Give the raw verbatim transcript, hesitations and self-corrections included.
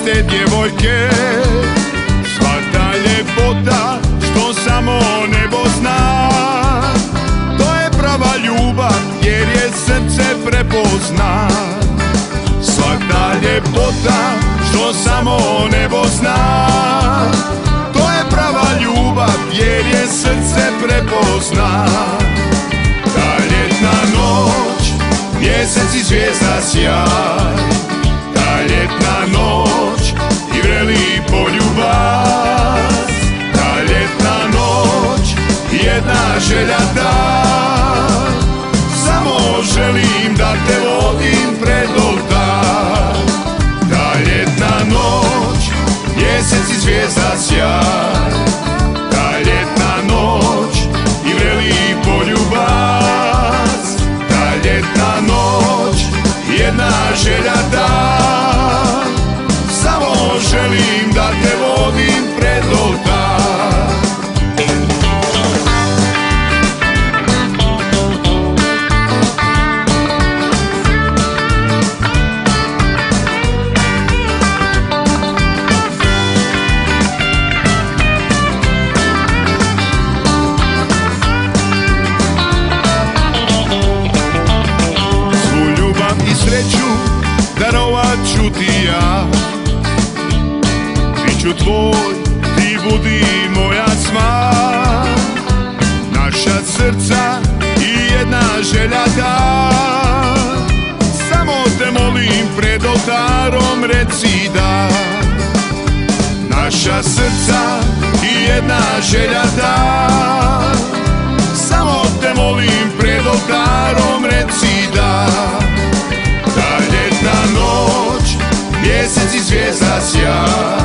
te djevojke. Sva ta ljepota što samo nebo zna, to je prava ljubav jer je srce prepozna. Sva ta ljepota što samo nebo zna, to je prava ljubav jer je srce prepozna. Ta ljetna noć, mjesec i zvijezda sjaj, ta ljetna noć i vreli poljubac. Ta ljetna noć, jedna želja da, samo želim da te vodim pred oltar. Ta ljetna noć, mjesec i zvijezda sjaj, ta ljetna noć i vreli poljubac. Ta ljetna noć, jedna želja da, samo želim da te vodim pred oltar. Sreću darovat ću ti ja, bit ću tvoj, ti budi moja sva. Naša srca i jedna želja da, samo te molim pred oltarom reci da. Naša srca i jedna želja da, samo te molim pred oltarom reci da. Ta ljetna noć, mjesec i zvijezda sjaj,